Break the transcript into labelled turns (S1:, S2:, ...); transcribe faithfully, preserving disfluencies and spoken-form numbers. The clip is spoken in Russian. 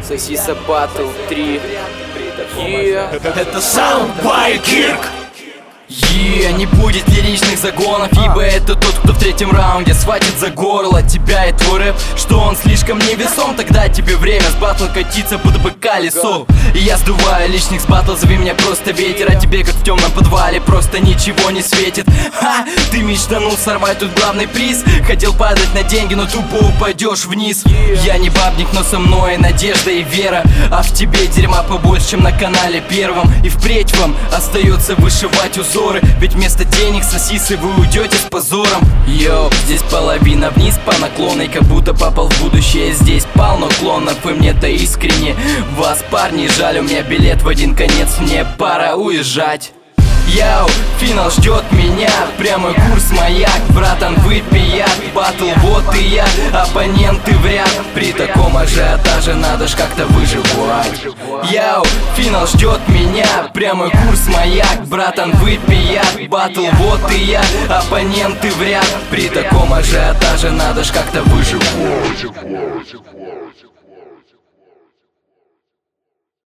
S1: Сосиса Батл три.
S2: Это Sound by Kirk.
S3: Е, не будет лиричных загонов, ибо это тот, кто в третьем раунде схватит за горло тебя и твой рэп, что он слишком невесом. Тогда тебе время с батл катиться, будто бы колесо. И я сдуваю лишних с батл, зови меня просто ветер, а тебе, как в темном подвале, просто ничего не светит. Ха, ты мечтанул сорвать тут главный приз, хотел падать на деньги, но тупо упадешь вниз. Я не бабник, но со мной надежда и вера, а в тебе дерьма побольше, чем на канале первом. И впредь вам остается вышивать узоры, ведь вместо денег сосисы вы уйдете с позором. Йоу, здесь половина вниз по наклонной, как будто попал в будущее. Здесь полно клонов, и мне-то искренне вас, парни, жаль, у меня билет в один конец, мне пора уезжать. Йоу, финал ждет меня, прямой курс маяк, братан, выпей яд, батл, вот и я, оппоненты в ряд. При таком ажиотаже надо ж как-то выживать. Йоу, финал ждет меня, прямой курс маяк, братан, выпей яд, батл, вот и я, оппоненты в ряд. При таком ажиотаже надо ж как-то выживать.